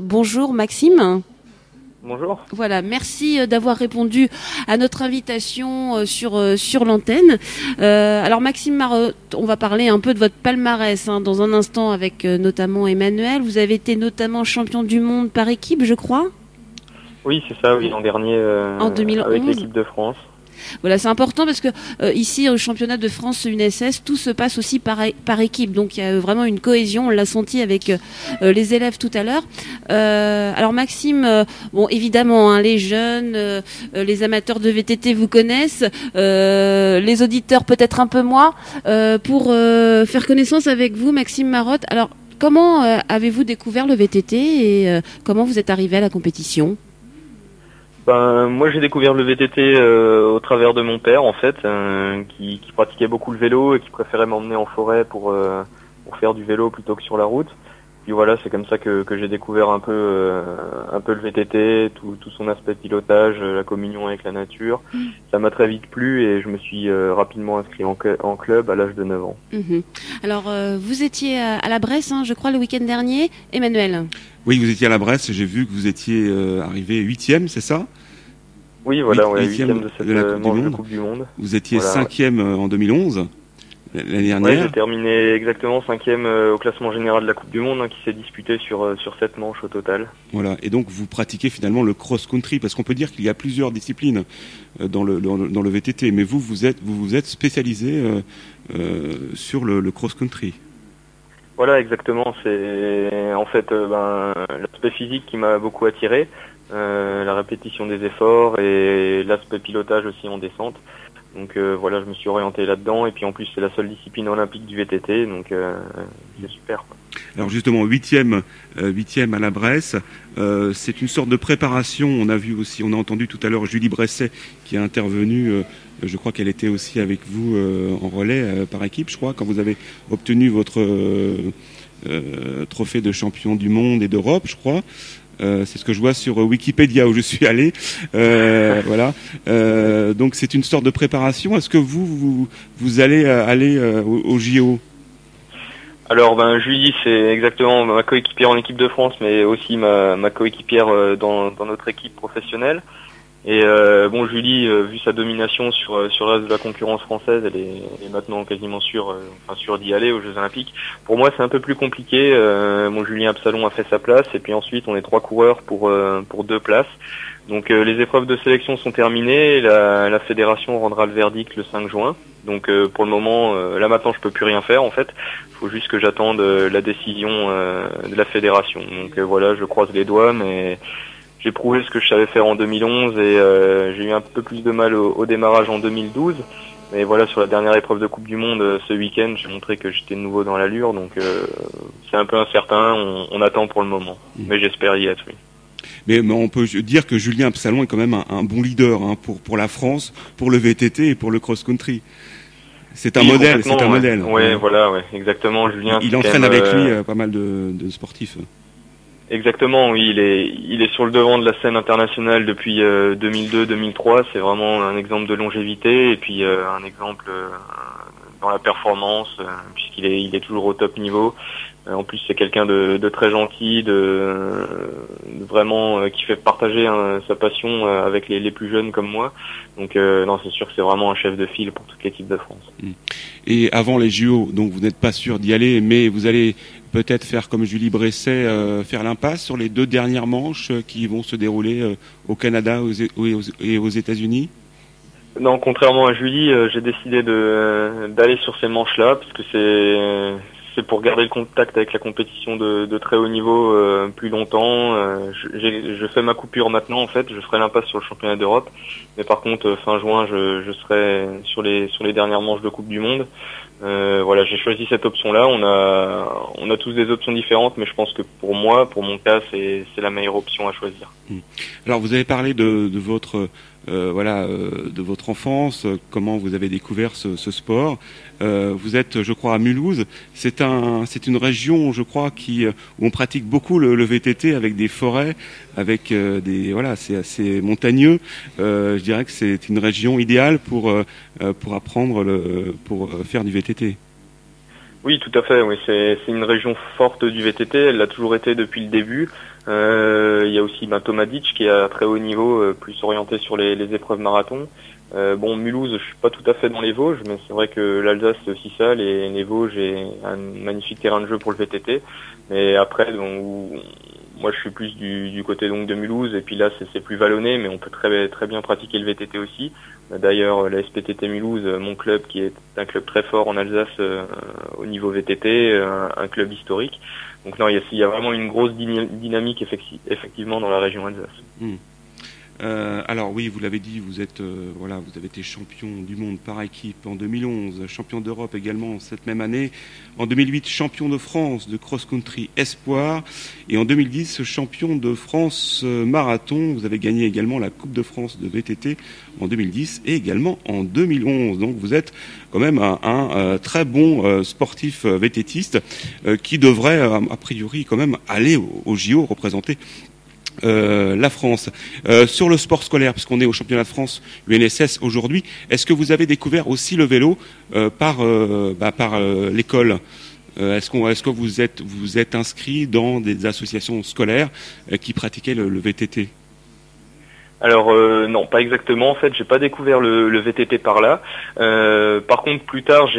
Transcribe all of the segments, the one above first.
Bonjour Maxime. Bonjour. Voilà, merci d'avoir répondu à notre invitation sur l'antenne. Alors Maxime Marotte, on va parler un peu de votre palmarès dans un instant avec notamment Emmanuel. Vous avez été notamment champion du monde par équipe, je crois. Oui, c'est ça, oui, l'an dernier en 2011. Avec l'équipe de France. Voilà, c'est important parce que ici au championnat de France UNSS, tout se passe aussi par équipe. Donc il y a vraiment une cohésion, on l'a senti avec les élèves tout à l'heure. Alors Maxime, bon évidemment, les jeunes, les amateurs de VTT vous connaissent, les auditeurs peut-être un peu moins. Pour faire connaissance avec vous, Maxime Marotte, alors comment avez-vous découvert le VTT et comment vous êtes arrivé à la compétition ? Moi j'ai découvert le VTT au travers de mon père en fait, qui pratiquait beaucoup le vélo et qui préférait m'emmener en forêt pour faire du vélo plutôt que sur la route. Puis voilà, c'est comme ça que j'ai découvert un peu le VTT, tout son aspect pilotage, la communion avec la nature. Ça m'a très vite plu et je me suis rapidement inscrit en club à l'âge de 9 ans. Alors vous étiez à la Bresse, je crois, le week-end dernier, Emmanuel. Oui, vous étiez à la Bresse, j'ai vu que vous étiez arrivé 8e, c'est ça ? Oui, voilà, 8e de cette manche de Coupe du Monde. Vous étiez 5e en 2011, l'année dernière. Oui, j'ai terminé exactement 5e au classement général de la Coupe du Monde, qui s'est disputé sur 7 manches au total. Voilà, et donc vous pratiquez finalement le cross-country, parce qu'on peut dire qu'il y a plusieurs disciplines dans le VTT, mais vous vous êtes spécialisé sur le cross-country. Voilà, exactement. C'est en fait l'aspect physique qui m'a beaucoup attiré, la répétition des efforts et l'aspect pilotage aussi en descente. Donc voilà, je me suis orienté là-dedans et puis en plus c'est la seule discipline olympique du VTT, donc c'est super, quoi. Alors justement, 8e à la Bresse, c'est une sorte de préparation. On a entendu tout à l'heure Julie Bresset qui est intervenue. Je crois qu'elle était aussi avec vous en relais par équipe, je crois, quand vous avez obtenu votre trophée de champion du monde et d'Europe, je crois. C'est ce que je vois sur Wikipédia où je suis allé. Voilà. Donc c'est une sorte de préparation. Est-ce que vous allez aller au JO ? Alors Julie, c'est exactement ma coéquipière en équipe de France, mais aussi ma coéquipière dans notre équipe professionnelle. Et Julie, vu sa domination sur le reste de la concurrence française, elle est maintenant quasiment sûre d'y aller aux Jeux Olympiques. Pour moi, c'est un peu plus compliqué. Julien Absalon a fait sa place, et puis ensuite on est 3 coureurs pour 2 places. Donc les épreuves de sélection sont terminées, et la fédération rendra le verdict le 5 juin. Donc pour le moment, là maintenant je peux plus rien faire en fait. Il faut juste que j'attende la décision de la fédération. Donc voilà, je croise les doigts, mais j'ai prouvé ce que je savais faire en 2011 et j'ai eu un peu plus de mal au démarrage en 2012. Mais voilà, sur la dernière épreuve de Coupe du Monde ce week-end, j'ai montré que j'étais de nouveau dans l'allure. Donc c'est un peu incertain, on attend pour le moment. Mais j'espère y être, oui. Mais on peut dire que Julien Absalon est quand même un bon leader pour la France, pour le VTT et pour le cross-country. C'est un modèle, c'est un modèle. Ouais, voilà, ouais, exactement. Julien. Il entraîne avec lui pas mal de sportifs. Exactement, oui, il est sur le devant de la scène internationale depuis 2002-2003. C'est vraiment un exemple de longévité et puis un exemple dans la performance, puisqu'il est toujours au top niveau. En plus, c'est quelqu'un de très gentil, vraiment qui fait partager sa passion avec les plus jeunes comme moi. Donc non, c'est sûr que c'est vraiment un chef de file pour toute l'équipe de France. Et avant les JO, donc vous n'êtes pas sûr d'y aller, mais vous allez peut-être faire comme Julie Bresset, faire l'impasse sur les 2 dernières manches qui vont se dérouler au Canada et aux États-Unis. Non, contrairement à Julie, j'ai décidé d'aller sur ces manches-là parce que c'est pour garder le contact avec la compétition de très haut niveau plus longtemps. Je fais ma coupure maintenant en fait, je ferai l'impasse sur le championnat d'Europe, mais par contre fin juin je serai sur les dernières manches de Coupe du Monde. Voilà, j'ai choisi cette option-là. On a tous des options différentes, mais je pense que pour moi, pour mon cas, c'est la meilleure option à choisir. Alors vous avez parlé de votre de votre enfance, comment vous avez découvert ce sport. Vous êtes, je crois, à Mulhouse. C'est une région, je crois, où on pratique beaucoup le VTT avec des forêts, avec c'est assez montagneux. Je dirais que c'est une région idéale pour apprendre pour faire du VTT. Oui, tout à fait. Oui, c'est une région forte du VTT. Elle l'a toujours été depuis le début. Il y a aussi Thomas Ditch qui est à très haut niveau, plus orienté sur les épreuves marathon. Mulhouse, je suis pas tout à fait dans les Vosges, mais c'est vrai que l'Alsace c'est aussi ça, les Vosges est un magnifique terrain de jeu pour le VTT. Mais après, moi je suis plus du côté donc de Mulhouse, et puis là c'est plus vallonné, mais on peut très bien pratiquer le VTT aussi. D'ailleurs, la SPTT Mulhouse, mon club qui est un club très fort en Alsace au niveau VTT, un club historique. Donc non, il y a vraiment une grosse dynamique effectivement dans la région Alsace. Alors oui, vous l'avez dit, vous avez été champion du monde par équipe en 2011, champion d'Europe également cette même année, en 2008 champion de France de cross-country espoir, et en 2010 champion de France marathon. Vous avez gagné également la Coupe de France de VTT en 2010 et également en 2011. Donc vous êtes quand même un très bon sportif VTTiste qui devrait a priori quand même aller au JO représenter la France. Sur le sport scolaire, puisqu'on est au championnat de France UNSS aujourd'hui, est-ce que vous avez découvert aussi le vélo par l'école? Est-ce que vous êtes inscrit dans des associations scolaires qui pratiquaient le VTT? Alors non, pas exactement. En fait, j'ai pas découvert le VTT par là. Par contre, plus tard,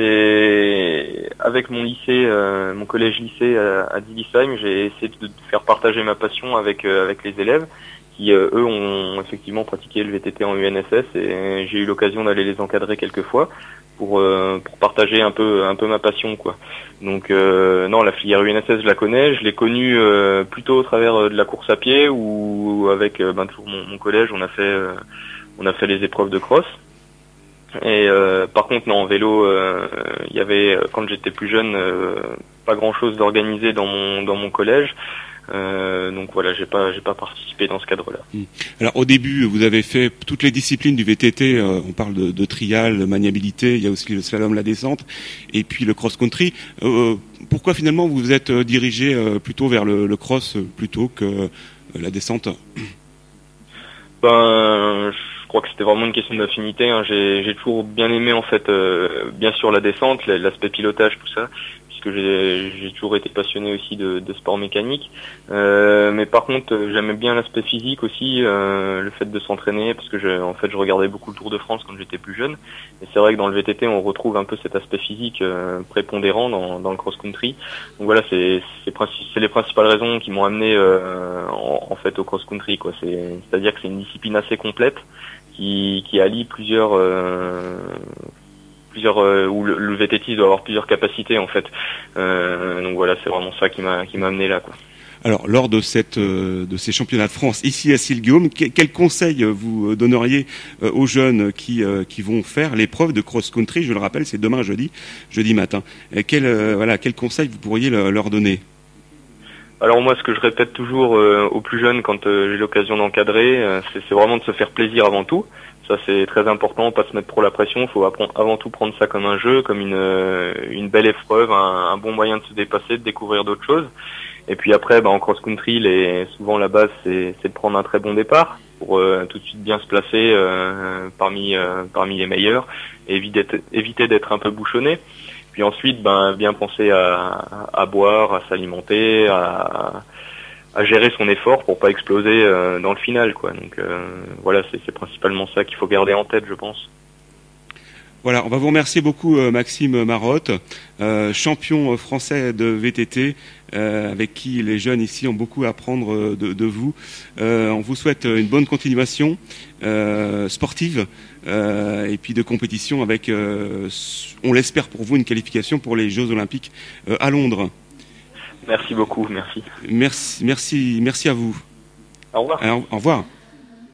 avec mon lycée, mon collège-lycée à Divisheim, j'ai essayé de faire partager ma passion avec les élèves qui eux ont effectivement pratiqué le VTT en UNSS, et j'ai eu l'occasion d'aller les encadrer quelques fois pour partager un peu ma passion, quoi. Donc non, la filière UNSS je la connais, je l'ai connue plutôt au travers de la course à pied, ou avec toujours mon collège on a fait les épreuves de cross. Et par contre non, en vélo il y avait, quand j'étais plus jeune, pas grand chose d'organisé dans mon collège. Donc voilà, j'ai pas participé dans ce cadre-là. Alors au début, vous avez fait toutes les disciplines du VTT. On parle de trial, de maniabilité. Il y a aussi le slalom, la descente, et puis le cross-country. Pourquoi finalement vous vous êtes dirigé plutôt vers le cross plutôt que la descente? Je crois que c'était vraiment une question d'affinité. J'ai toujours bien aimé en fait, bien sûr la descente, l'aspect pilotage, tout ça, puisque j'ai toujours été passionné aussi de sport mécanique. Mais par contre, j'aimais bien l'aspect physique aussi, le fait de s'entraîner, parce que je regardais beaucoup le Tour de France quand j'étais plus jeune. Et c'est vrai que dans le VTT, on retrouve un peu cet aspect physique prépondérant dans le cross-country. Donc voilà, c'est les principales raisons qui m'ont amené en fait au cross-country, quoi. C'est-à-dire que c'est une discipline assez complète qui allie plusieurs où le VTT doit avoir plusieurs capacités en fait. Donc voilà, c'est vraiment ça qui m'a amené là, quoi. Alors, lors de ces championnats de France ici à Sill-Guillaume, quel conseil vous donneriez aux jeunes qui vont faire l'épreuve de cross-country? Je le rappelle, c'est demain jeudi matin. Quel conseil vous pourriez leur donner? Alors moi, ce que je répète toujours aux plus jeunes quand j'ai l'occasion d'encadrer, c'est vraiment de se faire plaisir avant tout. Ça, c'est très important, pas se mettre trop la pression. Il faut avant tout prendre ça comme un jeu, comme une belle épreuve, un bon moyen de se dépasser, de découvrir d'autres choses. Et puis après, en cross-country, souvent la base, c'est de prendre un très bon départ pour tout de suite bien se placer parmi les meilleurs, et éviter d'être un peu bouchonné. Puis ensuite, bien penser à boire, à s'alimenter, à gérer son effort pour pas exploser dans le final, quoi. Donc voilà, c'est principalement ça qu'il faut garder en tête, je pense. Voilà, on va vous remercier beaucoup Maxime Marotte, champion français de VTT, avec qui les jeunes ici ont beaucoup à apprendre de vous. On vous souhaite une bonne continuation sportive et puis de compétition avec, on l'espère pour vous, une qualification pour les Jeux Olympiques à Londres. Merci beaucoup, merci. Merci à vous. Au revoir. Alors, au revoir.